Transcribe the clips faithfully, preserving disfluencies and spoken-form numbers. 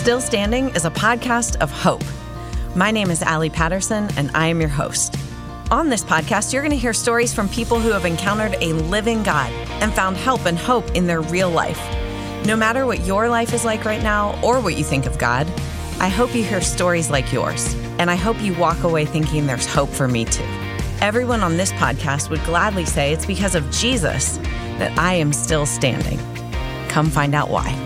Still Standing is a podcast of hope. My name is Allie Patterson, and I am your host. On this podcast, you're going to hear stories from people who have encountered a living God and found help and hope in their real life. No matter what your life is like right now or what you think of God, I hope you hear stories like yours, and I hope you walk away thinking there's hope for me too. Everyone on this podcast would gladly say it's because of Jesus that I am still standing. Come find out why.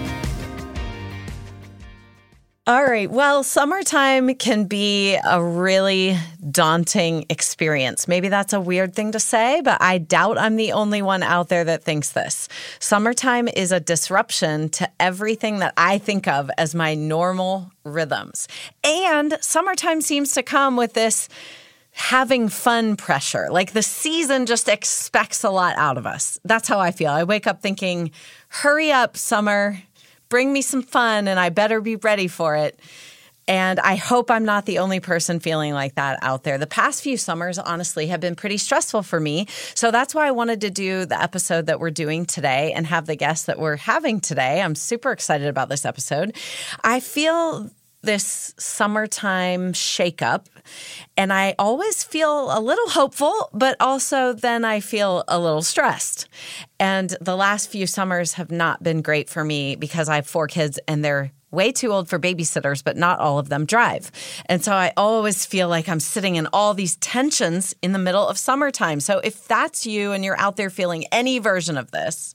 All right. Well, summertime can be a really daunting experience. Maybe that's a weird thing to say, but I doubt I'm the only one out there that thinks this. Summertime is a disruption to everything that I think of as my normal rhythms. And summertime seems to come with this having fun pressure. Like the season just expects a lot out of us. That's how I feel. I wake up thinking, hurry up, summer. Bring me some fun, and I better be ready for it. And I hope I'm not the only person feeling like that out there. The past few summers, honestly, have been pretty stressful for me. So that's why I wanted to do the episode that we're doing today and have the guests that we're having today. I'm super excited about this episode. I feel this summertime shakeup, and I always feel a little hopeful, but also then I feel a little stressed. And the last few summers have not been great for me because I have four kids and they're way too old for babysitters, but not all of them drive. And so I always feel like I'm sitting in all these tensions in the middle of summertime. So if that's you and you're out there feeling any version of this,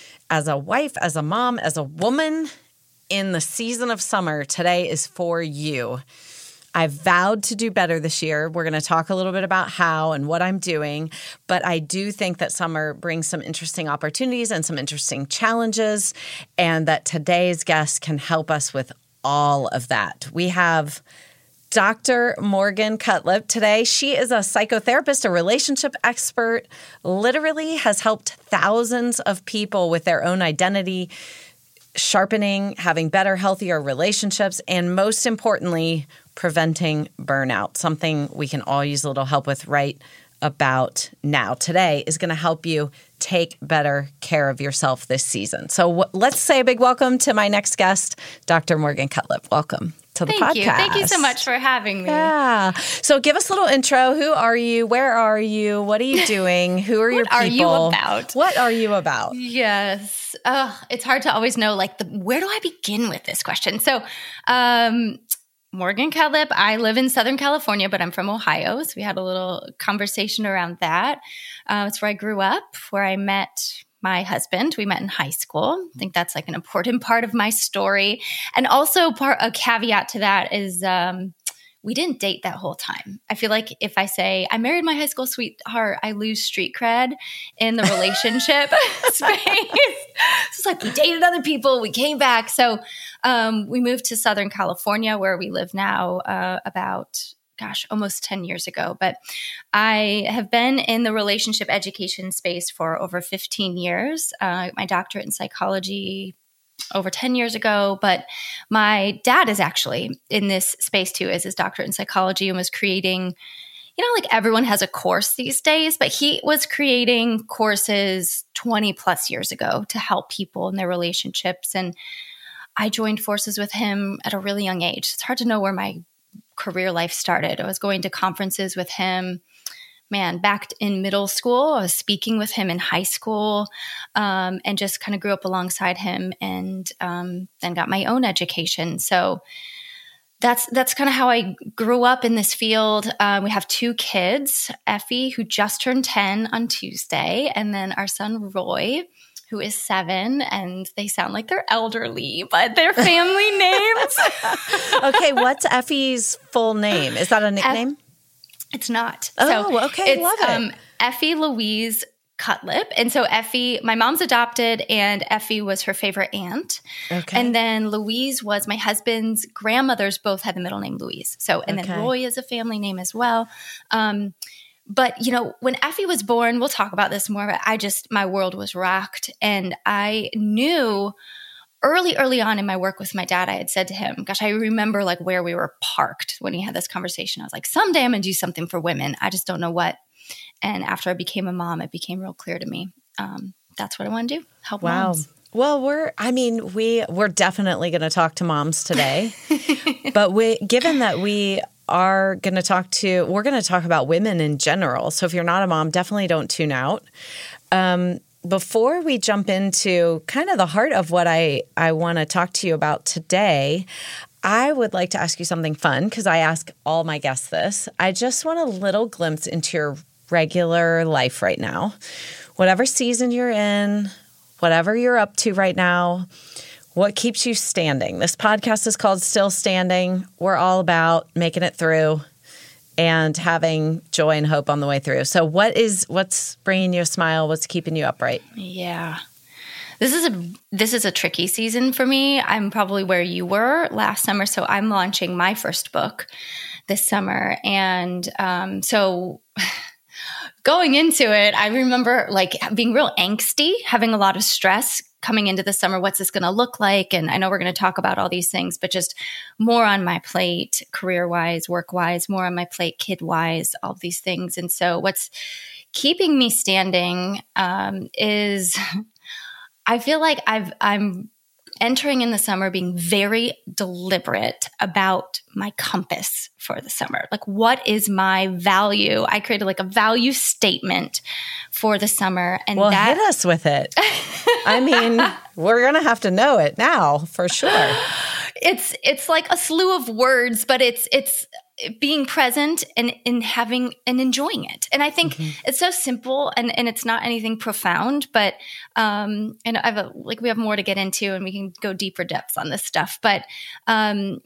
as a wife, as a mom, as a woman, in the season of summer, today is for you. I've vowed to do better this year. We're going to talk a little bit about how and what I'm doing, but I do think that summer brings some interesting opportunities and some interesting challenges, and that today's guest can help us with all of that. We have Doctor Morgan Cutlip today. She is a psychotherapist, a relationship expert, literally has helped thousands of people with their own identity sharpening, having better, healthier relationships, and most importantly, preventing burnout, something we can all use a little help with right about now. Today is going to help you take better care of yourself this season. So w- let's say a big welcome to my next guest, Doctor Morgan Cutlip. Welcome to the Thank podcast. you. Thank you so much for having me. Yeah. So give us a little intro. Who are you? Where are you? What are you doing? Who are your people? What are you about? What are you about? Yes. Uh, it's hard to always know, like, the, where do I begin with this question? So, um, Morgan Cutlip, I live in Southern California, but I'm from Ohio. So we had a little conversation around that. Uh, it's where I grew up, where I met my husband. We met in high school. I think that's like an important part of my story. And also part, a caveat to that is um, we didn't date that whole time. I feel like if I say I married my high school sweetheart, I lose street cred in the relationship space. It's like we dated other people. We came back. So um, we moved to Southern California, where we live now, uh, about gosh, almost ten years ago. But I have been in the relationship education space for over fifteen years. Uh, my doctorate in psychology over ten years ago. But my dad is actually in this space too, as his doctorate in psychology, and was creating, you know, like everyone has a course these days, but he was creating courses twenty plus years ago to help people in their relationships. And I joined forces with him at a really young age. It's hard to know where my career life started. I was going to conferences with him, man, back in middle school. I was speaking with him in high school, um, and just kind of grew up alongside him, and um, then got my own education. So that's that's kind of how I grew up in this field. Uh, we have two kids, Effie, who just turned ten on Tuesday, and then our son, Roy, who is seven, and they sound like they're elderly, but they're family names. Okay, what's Effie's full name? Is that a nickname? Eff- it's not. Oh, so okay, it's, love it. Um, Effie Louise Cutlip. And so Effie, my mom's adopted, and Effie was her favorite aunt. Okay. And then Louise was my husband's grandmothers, both had the middle name Louise. So, and Okay. then Roy is a family name as well. Um, But, you know, when Effie was born, we'll talk about this more, but I just, my world was rocked. And I knew early, early on in my work with my dad, I had said to him, gosh, I remember like where we were parked when he had this conversation. I was like, someday I'm going to do something for women. I just don't know what. And after I became a mom, it became real clear to me. Um, that's what I want to do. Help Wow. moms. Well, we're, I mean, we, we're definitely going to talk to moms today, but we, given that we are going to talk to, we're going to talk about women in general. So if you're not a mom, definitely don't tune out. Um, before we jump into kind of the heart of what I, I want to talk to you about today, I would like to ask you something fun because I ask all my guests this. I just want a little glimpse into your regular life right now. Whatever season you're in, whatever you're up to right now, what keeps you standing? This podcast is called Still Standing. We're all about making it through and having joy and hope on the way through. So what is, what's bringing you a smile? What's keeping you upright? Yeah. This is a this is a tricky season for me. I'm probably where you were last summer. So I'm launching my first book this summer. And um, so going into it, I remember like being real angsty, having a lot of stress coming into the summer. What's this going to look like? And I know we're going to talk about all these things, but just more on my plate, career-wise, work-wise, more on my plate, kid-wise, all of these things. And so what's keeping me standing um, is I feel like I've, I'm entering in the summer being very deliberate about my compass for the summer. Like, what is my value? I created like a value statement for the summer. And well, that, hit us with it. I mean, we're going to have to know it now for sure. It's, it's like a slew of words, but it's, it's, being present and, and having and enjoying it. And I think mm-hmm. it's so simple and, and it's not anything profound, but, um, and I have a, like, we have more to get into and we can go deeper depths on this stuff, but, um,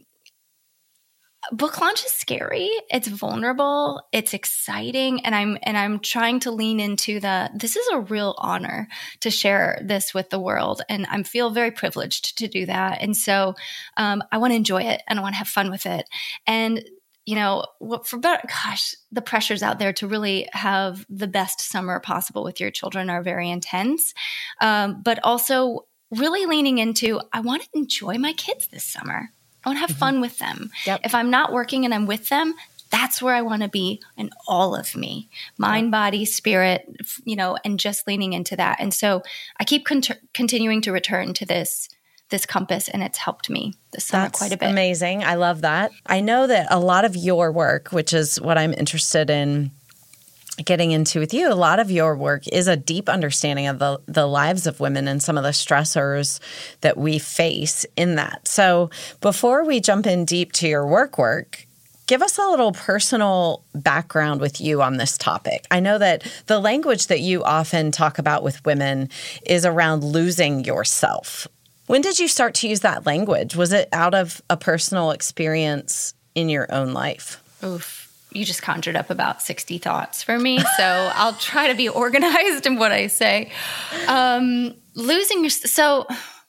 book launch is scary. It's vulnerable. It's exciting. And I'm, and I'm trying to lean into the, this is a real honor to share this with the world. And I feel very privileged to do that. And so, um, I want to enjoy it and I want to have fun with it. And you know, for better, gosh, the pressures out there to really have the best summer possible with your children are very intense. Um, but also really leaning into, I want to enjoy my kids this summer. I want to have mm-hmm. fun with them. Yep. If I'm not working and I'm with them, that's where I want to be in all of me, mind, yep. body, spirit, you know, and just leaning into that. And so I keep con- continuing to return to this this compass, and it's helped me this summer That's quite a bit. Amazing. I love that. I know that a lot of your work, which is what I'm interested in getting into with you, a lot of your work is a deep understanding of the, the lives of women and some of the stressors that we face in that. So before we jump in deep to your work work, give us a little personal background with you on this topic. I know that the language that you often talk about with women is around losing yourself. When did you start to use that language? Was it out of a personal experience in your own life? Oof. You just conjured up about sixty thoughts for me, so I'll try to be organized in what I say. Um, losing your... So,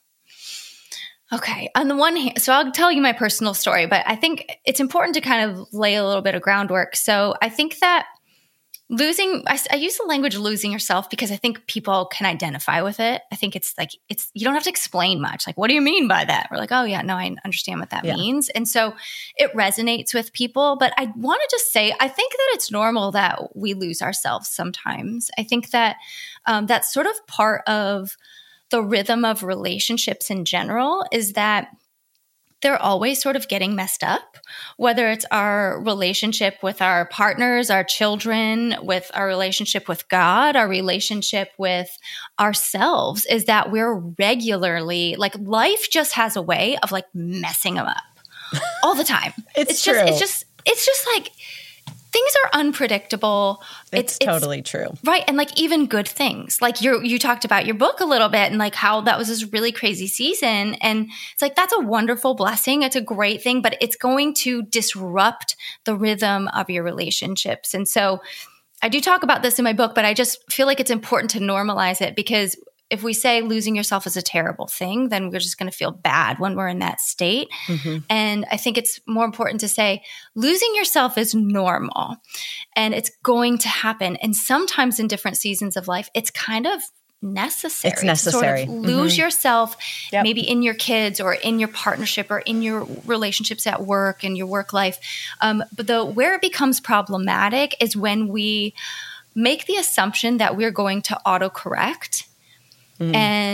okay, on the one hand, so I'll tell you my personal story, but I think it's important to kind of lay a little bit of groundwork. So I think that losing, I, I use the language losing yourself because I think people can identify with it. I think it's like, it's, you don't have to explain much. Like, what do you mean by that? We're like, oh yeah, no, I understand what that yeah. means. And so it resonates with people. But I want to just say, I think that it's normal that we lose ourselves sometimes. I think that um, that's sort of part of the rhythm of relationships in general, is that they're always sort of getting messed up, whether it's our relationship with our partners, our children, with our relationship with God, our relationship with ourselves, is that we're regularly, like, life just has a way of like messing them up all the time. it's, it's true. just, it's just, it's just like, things are unpredictable. It's, it's totally it's, true. Right. And like even good things, like you you talked about your book a little bit and like how that was this really crazy season. And it's like, that's a wonderful blessing. It's a great thing, but it's going to disrupt the rhythm of your relationships. And so I do talk about this in my book, but I just feel like it's important to normalize it, because if we say losing yourself is a terrible thing, then we're just going to feel bad when we're in that state. Mm-hmm. And I think it's more important to say losing yourself is normal and it's going to happen. And sometimes in different seasons of life, it's kind of necessary. It's necessary. To sort of lose mm-hmm. yourself, yep. maybe in your kids or in your partnership or in your relationships at work and your work life. Um, but the where it becomes problematic is when we make the assumption that we're going to autocorrect. Mm. And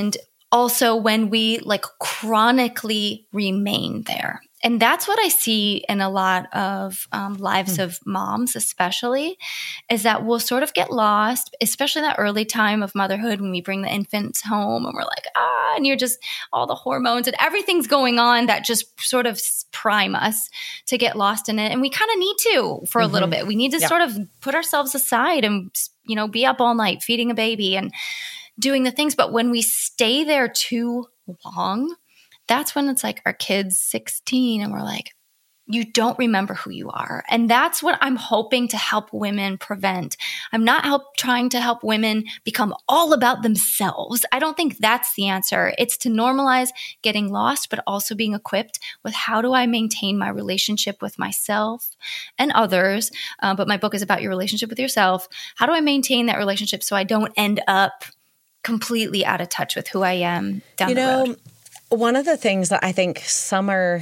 also when we like chronically remain there. And that's what I see in a lot of um, lives mm. of moms, especially, is that we'll sort of get lost, especially that early time of motherhood when we bring the infants home and we're like, ah, and you're just all the hormones and everything's going on that just sort of prime us to get lost in it. And we kind of need to for mm-hmm. a little bit. We need to yeah. sort of put ourselves aside and, you know, be up all night feeding a baby and doing the things. But when we stay there too long, that's when it's like our kid's sixteen and we're like, you don't remember who you are. And that's what I'm hoping to help women prevent. I'm not help trying to help women become all about themselves. I don't think that's the answer. It's to normalize getting lost, but also being equipped with how do I maintain my relationship with myself and others. Uh, but my book is about your relationship with yourself. How do I maintain that relationship so I don't end up completely out of touch with who I am down you the know, road? One of the things that I think Summer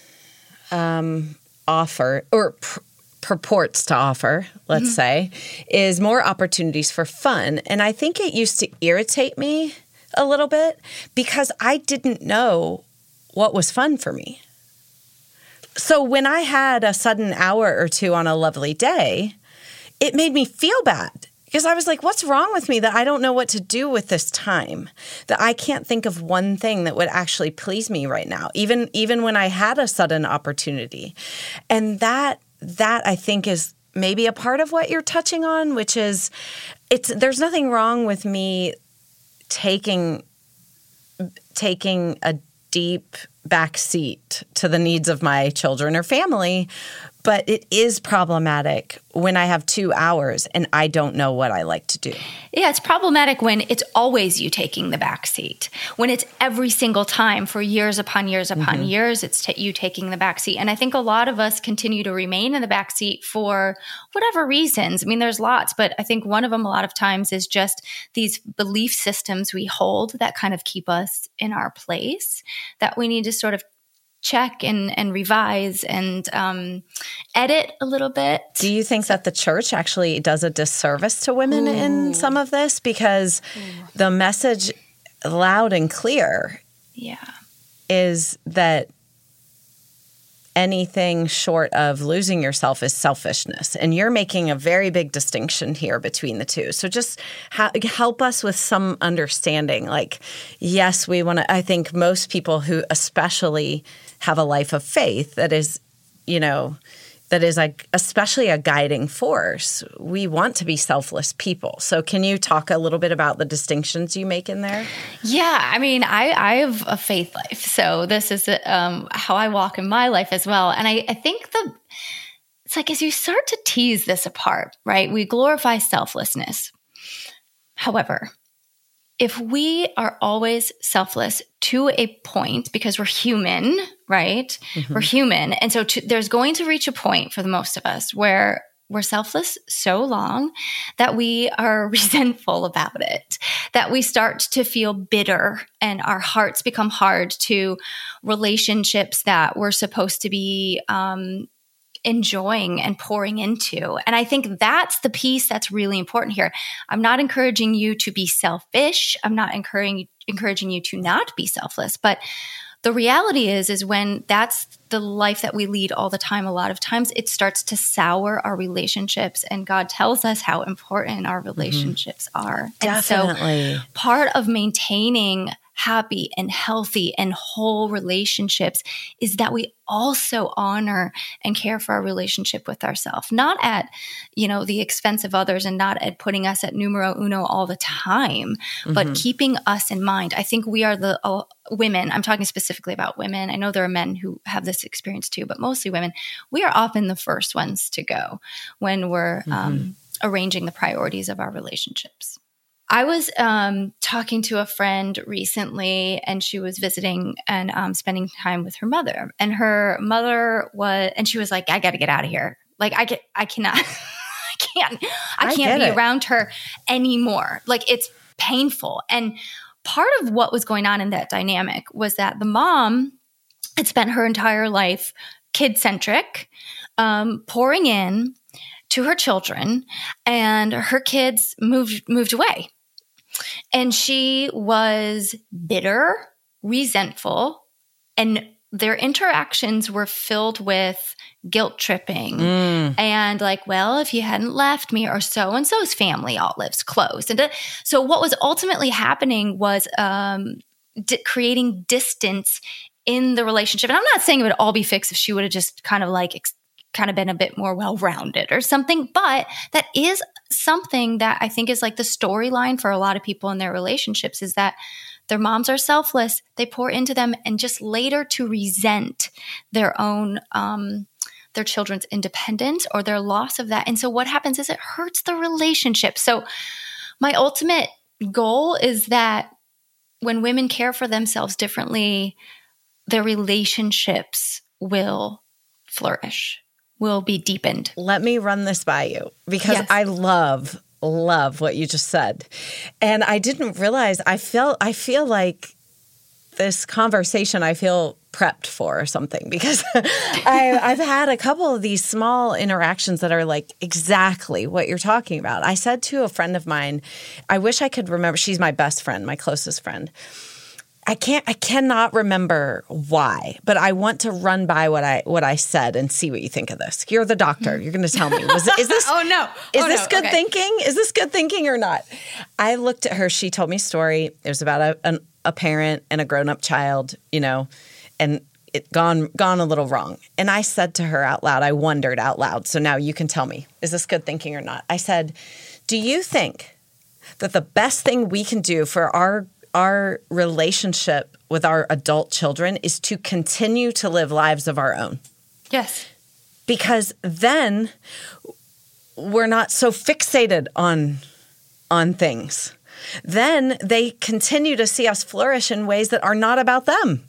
um, offer or pr- purports to offer, let's mm-hmm. say, is more opportunities for fun. And I think it used to irritate me a little bit because I didn't know what was fun for me. So when I had a sudden hour or two on a lovely day, it made me feel bad. Because I was like, what's wrong with me that I don't know what to do with this time? That I can't think of one thing that would actually please me right now, even even when I had a sudden opportunity. And that that I think is maybe a part of what you're touching on, which is it's there's nothing wrong with me taking taking a deep back seat to the needs of my children or family. But it is problematic when I have two hours and I don't know what I like to do. Yeah, it's problematic when it's always you taking the back seat. When it's every single time for years upon years upon mm-hmm. years, it's t- you taking the back seat. And I think a lot of us continue to remain in the back seat for whatever reasons. I mean, there's lots, but I think one of them a lot of times is just these belief systems we hold that kind of keep us in our place that we need to sort of check and, and revise and um, edit a little bit. Do you think that the church actually does a disservice to women Ooh. in some of this? Because Ooh. the message loud and clear yeah. is that anything short of losing yourself is selfishness. And you're making a very big distinction here between the two. So just ha- help us with some understanding. Like, yes, we want to, I think most people who especially have a life of faith that is, you know, that is like especially a guiding force. We want to be selfless people. So can you talk a little bit about the distinctions you make in there? Yeah. I mean, I, I have a faith life. So this is um, how I walk in my life as well. And I, I think the it's like as you start to tease this apart, right? We glorify selflessness. However, if we are always selfless to a point, because we're human, right? Mm-hmm. We're human. And so to, there's going to reach a point for the most of us where we're selfless so long that we are resentful about it, that we start to feel bitter and our hearts become hard to relationships that we're supposed to be um, enjoying and pouring into. And I think that's the piece that's really important here. I'm not encouraging you to be selfish. I'm not encouraging encouraging you to not be selfless. But the reality is, is when that's the life that we lead all the time, a lot of times it starts to sour our relationships. And God tells us how important our relationships mm-hmm. are. Definitely. And so part of maintaining happy and healthy and whole relationships is that we also honor and care for our relationship with ourselves, not at, you know, the expense of others and not at putting us at numero uno all the time, mm-hmm. but keeping us in mind. I think we are the uh, women, I'm talking specifically about women. I know there are men who have this experience too, but mostly women. We are often the first ones to go when we're mm-hmm. um, arranging the priorities of our relationships. I was um, talking to a friend recently, and she was visiting and um, spending time with her mother. And her mother was, and she was like, "I got to get out of here. Like, I get, I cannot, I can't, I, I can't be it. around her anymore. Like, it's painful." And part of what was going on in that dynamic was that the mom had spent her entire life kid-centric, um, pouring in to her children, and her kids moved moved away. and she was bitter, resentful, and their interactions were filled with guilt tripping mm. and like, well, if you hadn't left me, or so-and-so's family all lives close. And so what was ultimately happening was um, di- creating distance in the relationship. And I'm not saying it would all be fixed if she would have just kind of like ex- kind of been a bit more well-rounded or something, but that is something that I think is like the storyline for a lot of people in their relationships, is that their moms are selfless. They pour into them, and just later to resent their own, um, their children's independence or their loss of that. And so what happens is it hurts the relationship. So my ultimate goal is that when women care for themselves differently, their relationships will flourish, will be deepened. Let me run this by you, because Yes. I love, love what you just said. And I didn't realize, I feel, I feel like this conversation I feel prepped for or something, because I, I've had a couple of these small interactions that are like exactly what you're talking about. I said to a friend of mine, I wish I could remember, she's my best friend, my closest friend. I can't, I cannot remember why, but I want to run by what I what I said and see what you think of this. You're the doctor. You're going to tell me. Was, is this? oh no! Is oh, this no. good okay. thinking? Is this good thinking or not? I looked at her. She told me a story. It was about a, an, a parent and a grown up child, you know, and it gone gone a little wrong. And I said to her out loud. I wondered out loud. So now you can tell me, is this good thinking or not? I said, do you think that the best thing we can do for our our relationship with our adult children is to continue to live lives of our own? Yes. Because then we're not so fixated on, on things. Then they continue to see us flourish in ways that are not about them.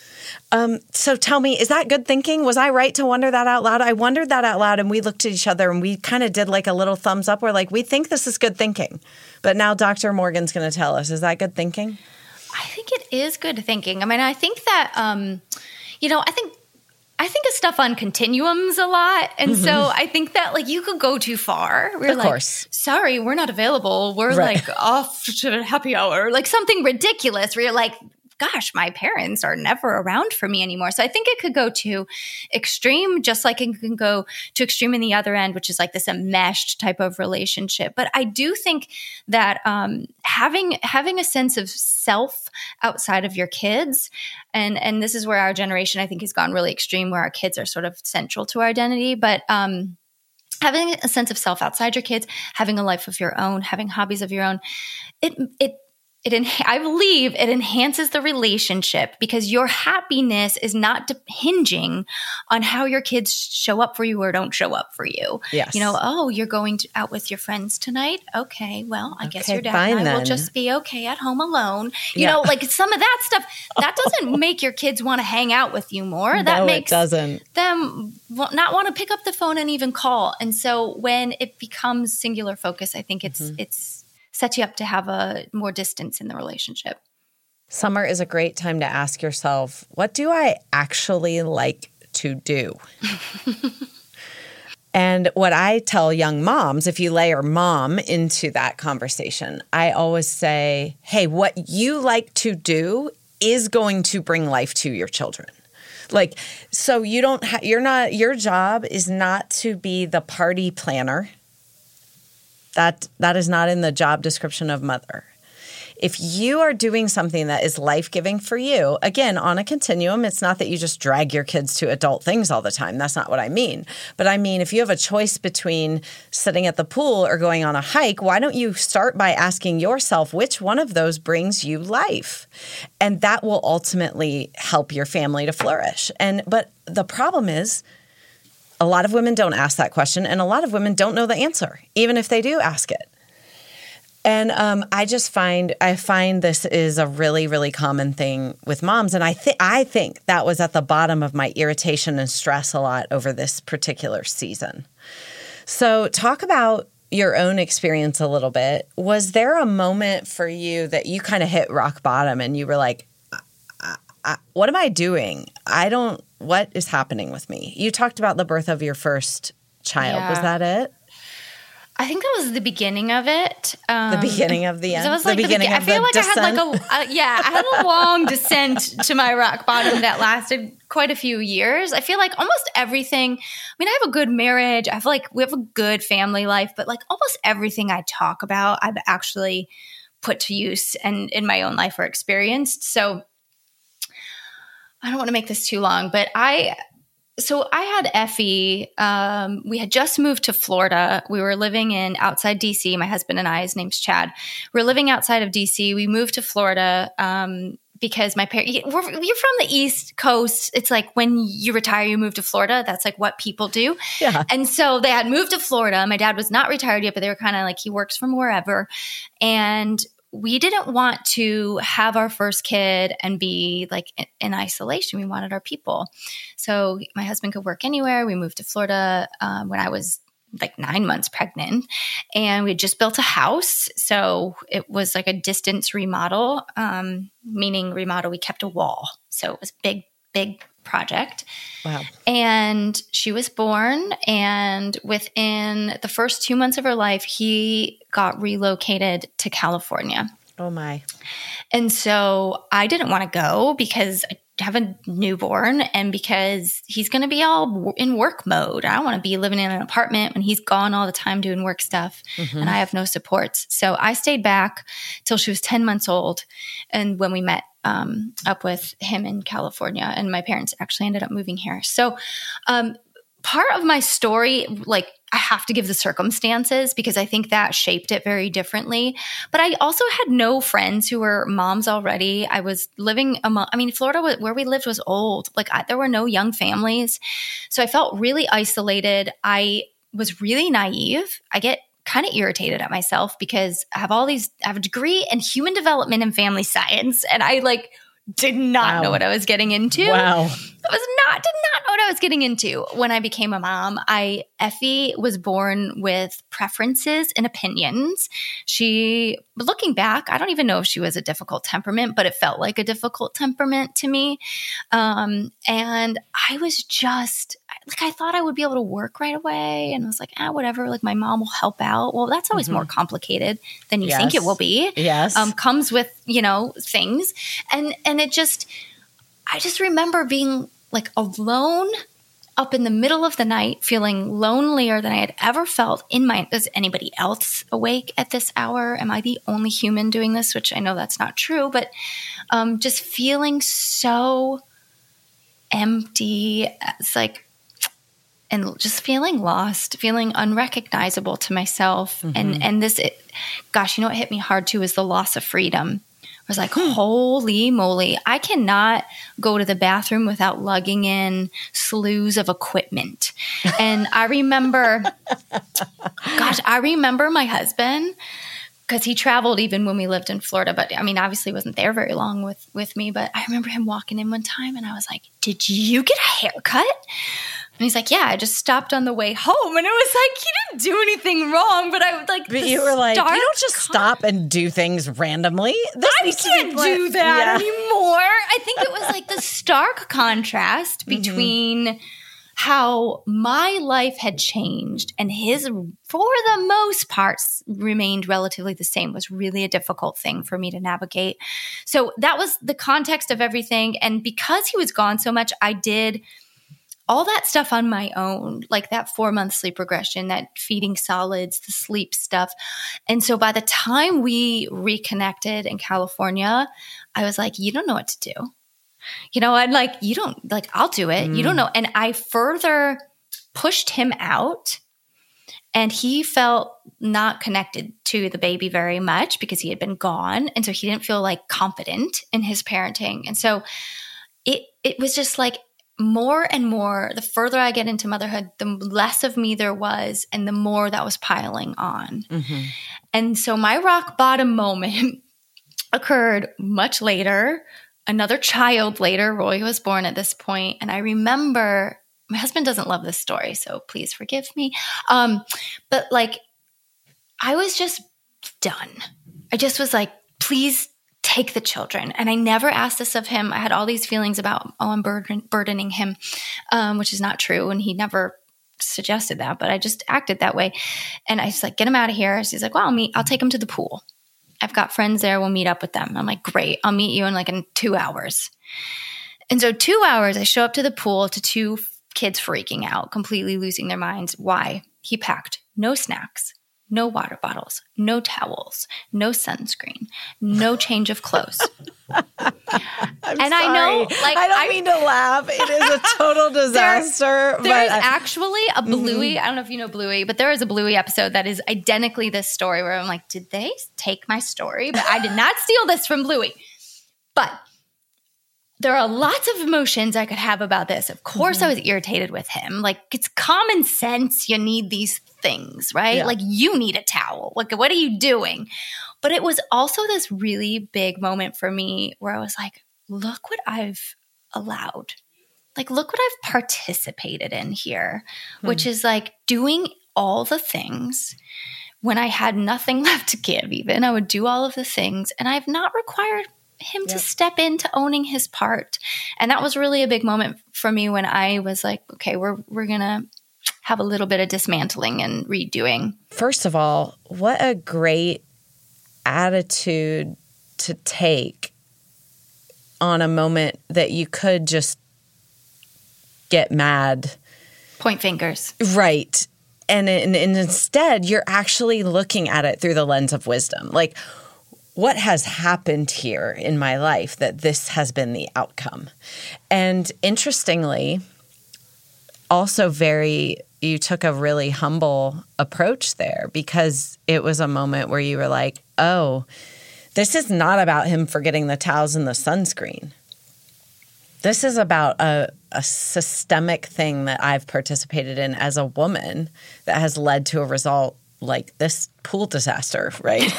Um, so tell me, is that good thinking? Was I right to wonder that out loud? I wondered that out loud, and we looked at each other and we kind of did like a little thumbs up. We're like, we think this is good thinking. But now Doctor Morgan's going to tell us, is that good thinking? I think it is good thinking. I mean, I think that, um, you know, I think I think of stuff on continuums a lot. And mm-hmm. so I think that like you could go too far. We're of like, course. Sorry, we're not available. We're right. like off to happy hour, like something ridiculous where you're like, gosh, my parents are never around for me anymore. So I think it could go to extreme, just like it can go to extreme in the other end, which is like this enmeshed type of relationship. But I do think that um, having having a sense of self outside of your kids, and and this is where our generation, I think, has gone really extreme, where our kids are sort of central to our identity. But um, having a sense of self outside your kids, having a life of your own, having hobbies of your own, it it It enha- I believe it enhances the relationship, because your happiness is not de- hinging on how your kids show up for you or don't show up for you. Yes. You know, oh, you're going to, out with your friends tonight? Okay, well, I okay, guess your dad fine, and I then. will just be okay at home alone. You yeah. know, like some of that stuff, that doesn't make your kids want to hang out with you more. That no, makes it doesn't. them not want to pick up the phone and even call. And so when it becomes singular focus, I think it's mm-hmm. it's sets you up to have a more distance in the relationship. Summer is a great time to ask yourself, what do I actually like to do? And what I tell young moms, if you layer mom into that conversation, I always say, hey, what you like to do is going to bring life to your children. Like, so you don't, ha- you're not, your job is not to be the party planner. That that is not in the job description of mother. If you are doing something that is life-giving for you, again, on a continuum, it's not that you just drag your kids to adult things all the time. That's not what I mean. But I mean, if you have a choice between sitting at the pool or going on a hike, why don't you start by asking yourself which one of those brings you life? And that will ultimately help your family to flourish. And but the problem is, a lot of women don't ask that question, and a lot of women don't know the answer, even if they do ask it. And um, I just find I find this is a really, really common thing with moms, and I think I think that was at the bottom of my irritation and stress a lot over this particular season. So, talk about your own experience a little bit. Was there a moment for you that you kind of hit rock bottom, and you were like, I, I, "What am I doing? I don't." What is happening with me? You talked about the birth of your first child. Yeah. Was that it? I think that was the beginning of it. Um, The beginning of the end. It was the like the beginning be- of I feel the like descent. I had like a uh, yeah, I had a long descent to my rock bottom that lasted quite a few years. I feel like almost everything. I mean, I have a good marriage. I feel like we have a good family life, but like almost everything I talk about, I've actually put to use and in my own life or experienced. So I don't want to make this too long, but I. So I had Effie. Um, we had just moved to Florida. We were living in outside D C. My husband and I, his name's Chad. We were living outside of D C. We moved to Florida um, because my parents, you're from the East Coast. It's like when you retire, you move to Florida. That's like what people do. Yeah. And so they had moved to Florida. My dad was not retired yet, but they were kind of like, he works from wherever. And we didn't want to have our first kid and be like in isolation. We wanted our people. So my husband could work anywhere. We moved to Florida um, when I was like nine months pregnant, and we had just built a house. So it was like a distance remodel, um, meaning remodel, we kept a wall. So it was a big, big project. Wow. And she was born, and within the first two months of her life, he got relocated to California. Oh my. And so I didn't want to go because I have a newborn and because he's going to be all in work mode. I don't want to be living in an apartment when he's gone all the time doing work stuff mm-hmm. and I have no supports. So I stayed back till she was ten months old. And when we met um, up with him in California, and my parents actually ended up moving here. So um, part of my story, like, I have to give the circumstances because I think that shaped it very differently. But I also had no friends who were moms already. I was living among, I mean, Florida, where we lived was old. Like I, there were no young families. So I felt really isolated. I was really naive. I get kind of irritated at myself because I have all these, I have a degree in human development and family science. And I like did not wow. know what I was getting into. Wow. I was not, did not know what I was getting into when I became a mom. I, Effie was born with preferences and opinions. She, looking back, I don't even know if she was a difficult temperament, but it felt like a difficult temperament to me. Um, and I was just, like, I thought I would be able to work right away. And I was like, ah, whatever, like my mom will help out. Well, that's always mm-hmm. more complicated than you yes. think it will be. Yes. Um, comes with, you know, things. And, and it just, I just remember being like alone up in the middle of the night, feeling lonelier than I had ever felt in my, is anybody else awake at this hour? Am I the only human doing this? Which I know that's not true, but um, just feeling so empty. It's like, and just feeling lost, feeling unrecognizable to myself. Mm-hmm. And, and this, it, gosh, you know what hit me hard too is the loss of freedom. I was like, holy moly, I cannot go to the bathroom without lugging in slews of equipment. And I remember, gosh, I remember my husband, because he traveled even when we lived in Florida. But I mean, obviously wasn't there very long with, with me. But I remember him walking in one time and I was like, did you get a haircut? And he's like, yeah, I just stopped on the way home. And it was like, he didn't do anything wrong. But I was like, but you were like, you don't just con- stop and do things randomly. This I can't do that yeah. anymore. I think it was like the stark contrast between mm-hmm. how my life had changed and his, for the most part, remained relatively the same. Was really a difficult thing for me to navigate. So that was the context of everything. And because he was gone so much, I did all that stuff on my own, like that four month sleep regression, that feeding solids, the sleep stuff. And so by the time we reconnected in California, I was like, you don't know what to do. You know, I'm like, you don't, like, I'll do it. Mm. You don't know. And I further pushed him out, and he felt not connected to the baby very much because he had been gone. And so he didn't feel like confident in his parenting. And so it, it was just like, more and more, the further I get into motherhood, the less of me there was, and the more that was piling on. Mm-hmm. And so my rock bottom moment occurred much later, another child later. Roy was born at this point. And I remember, my husband doesn't love this story, so please forgive me. Um, but like, I was just done. I just was like, please take the children. And I never asked this of him. I had all these feelings about, oh, I'm burden- burdening him, um, which is not true. And he never suggested that, but I just acted that way. And I was like, get him out of here. She's like, well, I'll meet, I'll take him to the pool. I've got friends there. We'll meet up with them. I'm like, great. I'll meet you in like in two hours. And so two hours, I show up to the pool to two kids freaking out, completely losing their minds. Why? He packed no snacks, no water bottles, no towels, no sunscreen, no change of clothes. I'm and sorry. I know, like, I don't I, mean to laugh. It is a total disaster. there, there's but I, actually a Bluey. Mm-hmm. I don't know if you know Bluey, but there is a Bluey episode that is identically this story where I'm like, did they take my story? But I did not steal this from Bluey. But there are lots of emotions I could have about this. Of course, mm-hmm. I was irritated with him. Like, it's common sense. You need these things, right? Yeah. Like, you need a towel. Like, what are you doing? But it was also this really big moment for me where I was like, look what I've allowed. Like, look what I've participated in here, hmm. which is like doing all the things when I had nothing left to give even. I would do all of the things, and I've not required him yep. to step into owning his part. And that was really a big moment for me when I was like, okay, we're we're going to have a little bit of dismantling and redoing. First of all, what a great attitude to take on a moment that you could just get mad. Point fingers. Right. And, and, and instead, you're actually looking at it through the lens of wisdom. Like, what has happened here in my life that this has been the outcome? And interestingly, also very, you took a really humble approach there, because it was a moment where you were like, oh, this is not about him forgetting the towels and the sunscreen. This is about a, a systemic thing that I've participated in as a woman that has led to a result like this pool disaster, right?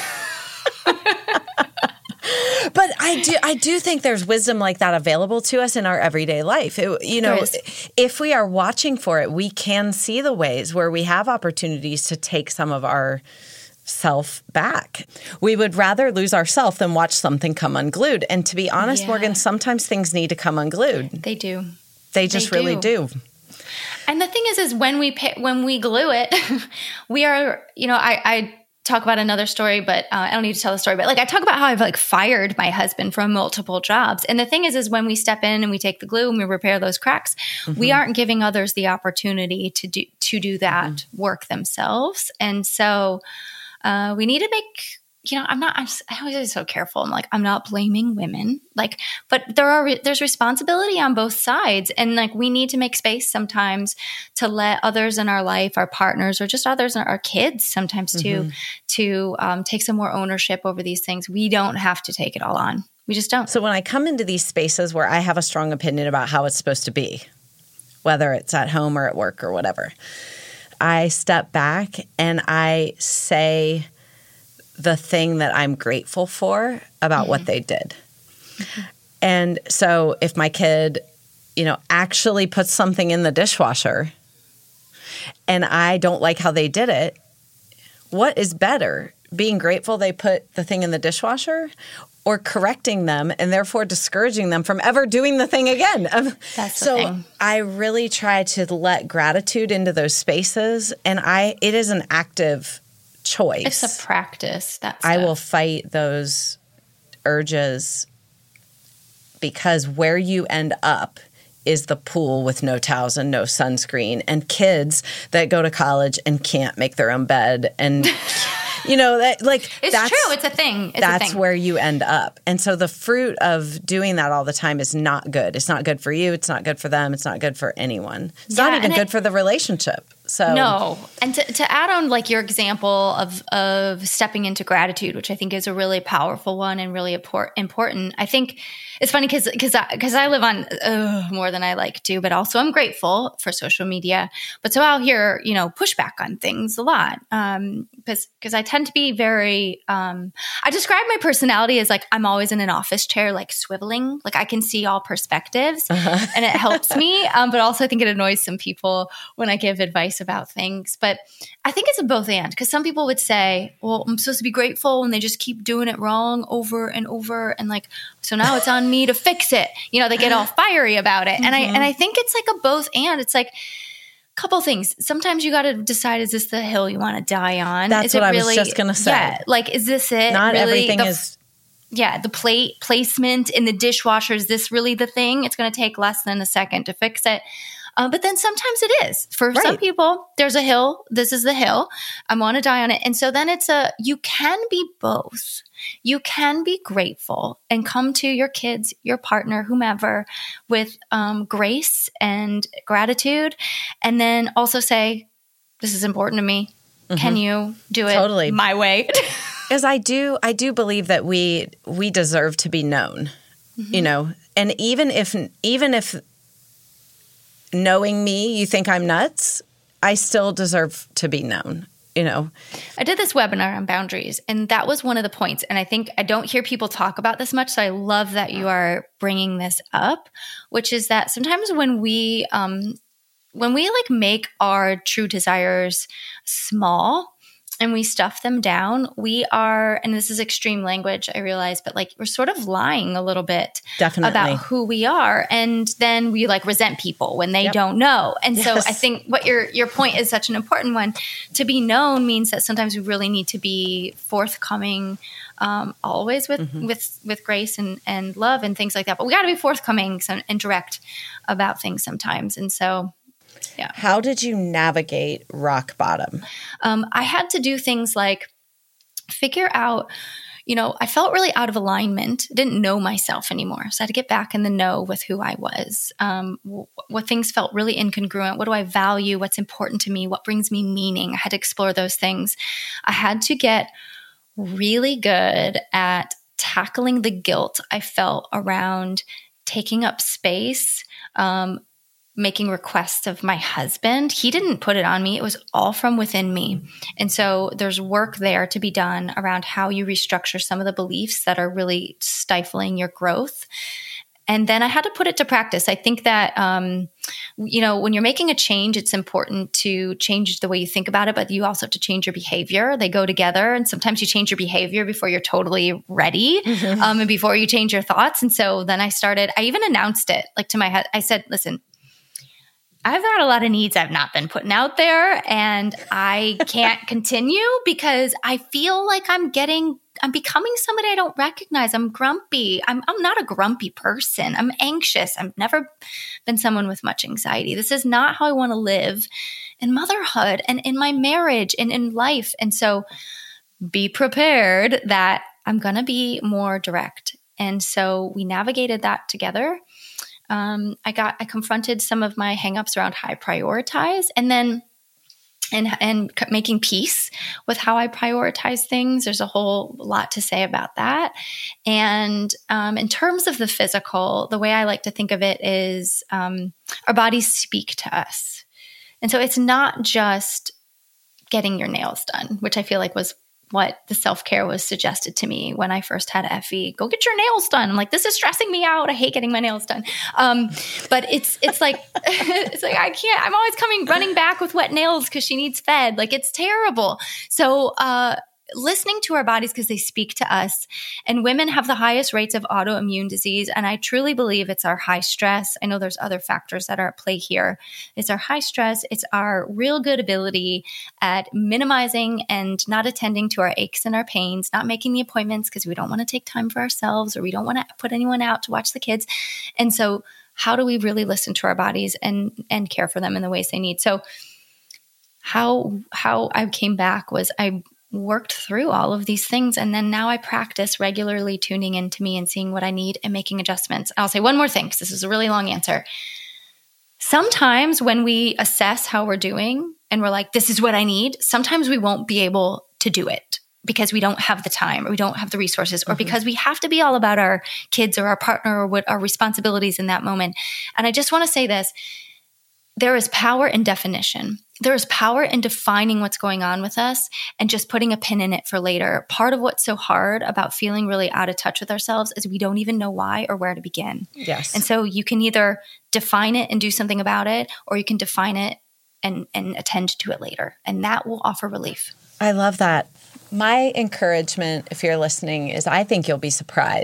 But I do I do think there's wisdom like that available to us in our everyday life. It, you know, if we are watching for it, we can see the ways where we have opportunities to take some of our self back. We would rather lose ourself than watch something come unglued. And to be honest, yeah. Morgan, sometimes things need to come unglued. They do. They just they really do. do. And the thing is, is when we pay, when we glue it, we are, you know, I, I talk about another story, but uh, I don't need to tell the story, but like I talk about how I've like fired my husband from multiple jobs. And the thing is, is when we step in and we take the glue and we repair those cracks, mm-hmm. we aren't giving others the opportunity to do, to do that mm-hmm. work themselves. And so uh, we need to make, you know, I'm not, I'm, I always be so careful. I'm like, I'm not blaming women, like, but there are, there's responsibility on both sides. And like, we need to make space sometimes to let others in our life, our partners, or just others, our kids sometimes too, mm-hmm. to um, take some more ownership over these things. We don't have to take it all on. We just don't. So when I come into these spaces where I have a strong opinion about how it's supposed to be, whether it's at home or at work or whatever, I step back and I say the thing that I'm grateful for about mm-hmm. what they did. Mm-hmm. And so if my kid, you know, actually puts something in the dishwasher and I don't like how they did it, what is better? Being grateful they put the thing in the dishwasher, or correcting them and therefore discouraging them from ever doing the thing again? That's so the thing. I really try to let gratitude into those spaces, and I it is an active choice. It's a practice. That's I will fight those urges, because where you end up is the pool with no towels and no sunscreen, and kids that go to college and can't make their own bed. And you know, that like it's that's, true. It's a thing. It's that's a thing. where you end up. And so the fruit of doing that all the time is not good. It's not good for you. It's not good for them. It's not good for anyone. It's yeah, not even good it, for the relationship. So no. And to, to add on like your example of of stepping into gratitude, which I think is a really powerful one and really important. I think it's funny because because I, because I live on uh, more than I like to, but also I'm grateful for social media. But so I'll hear, you know, pushback on things a lot, um, because because I tend to be very. Um, I describe my personality as like I'm always in an office chair, like swiveling, like I can see all perspectives, uh-huh. and it helps me. Um, but also I think it annoys some people when I give advice about things. But I think it's a both and, because some people would say, well, I'm supposed to be grateful when they just keep doing it wrong over and over, and like so now it's on me to fix it. You know, they get all fiery about it. Mm-hmm. And I and I think it's like a both and. It's like, couple things. Sometimes you got to decide, is this the hill you want to die on? That's is what it I really, was just going to say. Yeah, like, is this it? Not really, everything the, is... Yeah, the plate placement in the dishwasher, is this really the thing? It's going to take less than a second to fix it. Uh, but then sometimes it is. For right. some people, there's a hill. This is the hill. I want to die on it. And so then it's a, you can be both. You can be grateful and come to your kids, your partner, whomever, with um, grace and gratitude. And then also say, this is important to me. Mm-hmm. Can you do it totally. my way? Because I do, I do believe that we we deserve to be known, mm-hmm. you know. And even if even if knowing me, you think I'm nuts, I still deserve to be known, you know. I did this webinar on boundaries, and that was one of the points. And I think I don't hear people talk about this much, so I love that you are bringing this up, which is that sometimes when we um, when we like make our true desires small and we stuff them down, we are, and this is extreme language, I realize, but like we're sort of lying a little bit Definitely. about who we are. And then we like resent people when they yep. don't know. And yes. so I think what your your point is such an important one. To be known means that sometimes we really need to be forthcoming, um, always with, mm-hmm. with, with grace and, and love and things like that. But we got to be forthcoming and direct about things sometimes. And so yeah. How did you navigate rock bottom? Um, I had to do things like figure out, you know, I felt really out of alignment, didn't know myself anymore. So I had to get back in the know with who I was, um, w- what things felt really incongruent. What do I value? What's important to me? What brings me meaning? I had to explore those things. I had to get really good at tackling the guilt I felt around taking up space, um, making requests of my husband. He didn't put it on me. It was all from within me. And so there's work there to be done around how you restructure some of the beliefs that are really stifling your growth. And then I had to put it to practice. I think that, um, you know, when you're making a change, it's important to change the way you think about it, but you also have to change your behavior. They go together. And sometimes you change your behavior before you're totally ready, mm-hmm. um, and before you change your thoughts. And so then I started, I even announced it like to my head. I said, listen, I've got a lot of needs I've not been putting out there, and I can't continue because I feel like I'm getting, I'm becoming somebody I don't recognize. I'm grumpy. I'm, I'm not a grumpy person. I'm anxious. I've never been someone with much anxiety. This is not how I want to live in motherhood and in my marriage and in life. And so be prepared that I'm going to be more direct. And so we navigated that together. Um, I got, I confronted some of my hangups around how I prioritize, and then, and, and making peace with how I prioritize things. There's a whole lot to say about that. And, um, in terms of the physical, the way I like to think of it is, um, our bodies speak to us. And so it's not just getting your nails done, which I feel like was what the self-care was suggested to me when I first had Effie. Go get your nails done. I'm like, this is stressing me out. I hate getting my nails done. Um, but it's it's like it's like I can't. I'm always coming running back with wet nails because she needs fed. Like it's terrible. So uh, listening to our bodies because they speak to us. And women have the highest rates of autoimmune disease. And I truly believe it's our high stress. I know there's other factors that are at play here. It's our high stress. It's our real good ability at minimizing and not attending to our aches and our pains, not making the appointments because we don't want to take time for ourselves or we don't want to put anyone out to watch the kids. And so how do we really listen to our bodies and, and care for them in the ways they need? So how, how I came back was I worked through all of these things. And then now I practice regularly tuning into me and seeing what I need and making adjustments. I'll say one more thing, because this is a really long answer. Sometimes when we assess how we're doing and we're like, this is what I need, sometimes we won't be able to do it because we don't have the time or we don't have the resources or mm-hmm. because we have to be all about our kids or our partner or what our responsibilities in that moment. And I just want to say this. There is power in definition. There is power in defining what's going on with us and just putting a pin in it for later. Part of what's so hard about feeling really out of touch with ourselves is we don't even know why or where to begin. Yes. And so you can either define it and do something about it, or you can define it and, and attend to it later. And that will offer relief. I love that. My encouragement, if you're listening, is I think you'll be surprised.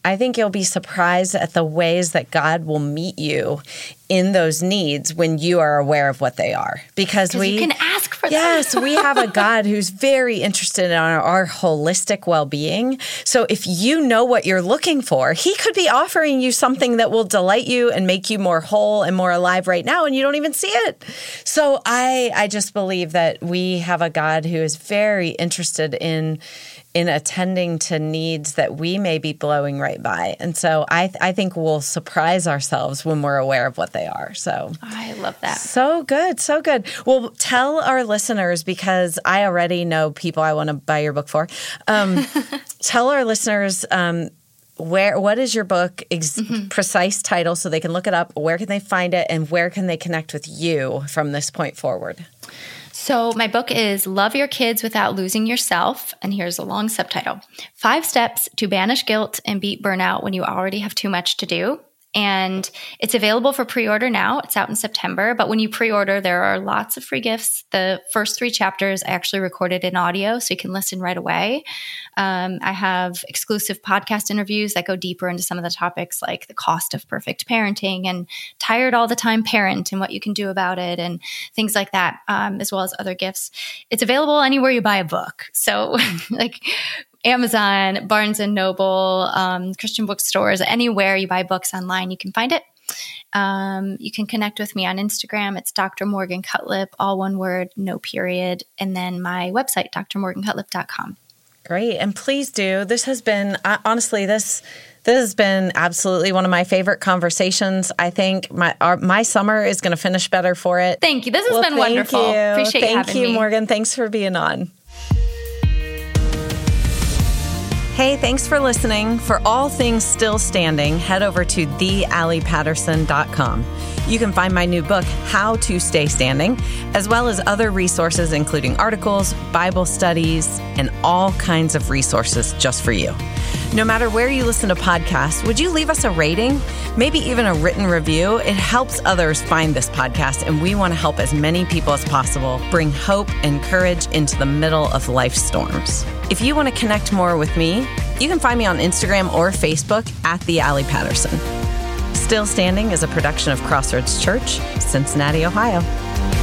I think you'll be surprised at the ways that God will meet you in those needs when you are aware of what they are. Because we you can ask for yes, them. we have a God who's very interested in our, our holistic well-being. So if you know what you're looking for, he could be offering you something that will delight you and make you more whole and more alive right now, and you don't even see it. So I I just believe that we have a God who is very interested in in attending to needs that we may be blowing right by. And so I th- I think we'll surprise ourselves when we're aware of what they are. So oh, I love that. So good. So good. Well, tell our listeners, because I already know people I want to buy your book for. Um, tell our listeners um, where what is your book, ex- mm-hmm. precise title so they can look it up. Where can they find it, and where can they connect with you from this point forward? So my book is Love Your Kids Without Losing Yourself, and here's a long subtitle. Five Steps to Banish Guilt and Beat Burnout When You Already Have Too Much to Do. And it's available for pre-order now. It's out in September. But when you pre-order, there are lots of free gifts. The first three chapters I actually recorded in audio, so you can listen right away. Um, I have exclusive podcast interviews that go deeper into some of the topics like the cost of perfect parenting and tired all the time parent and what you can do about it and things like that, um, as well as other gifts. It's available anywhere you buy a book. So like Amazon, Barnes and Noble, um, Christian bookstores, anywhere you buy books online, you can find it. Um, you can connect with me on Instagram. It's Doctor Morgan Cutlip, all one word, no period. And then my website, d r morgan cutlip dot com. Great. And please do. This has been, uh, honestly, this this has been absolutely one of my favorite conversations. I think my our, my summer is going to finish better for it. Thank you. This has well, been wonderful. You. Appreciate thank you having you, me. Thank you, Morgan. Thanks for being on. Hey, thanks for listening. For all things Still Standing, head over to the allie patterson dot com. You can find my new book, How to Stay Standing, as well as other resources, including articles, Bible studies, and all kinds of resources just for you. No matter where you listen to podcasts, would you leave us a rating? Maybe even a written review? It helps others find this podcast, and we want to help as many people as possible bring hope and courage into the middle of life's storms. If you want to connect more with me, you can find me on Instagram or Facebook at The Allie Patterson. Still Standing is a production of Crossroads Church, Cincinnati, Ohio.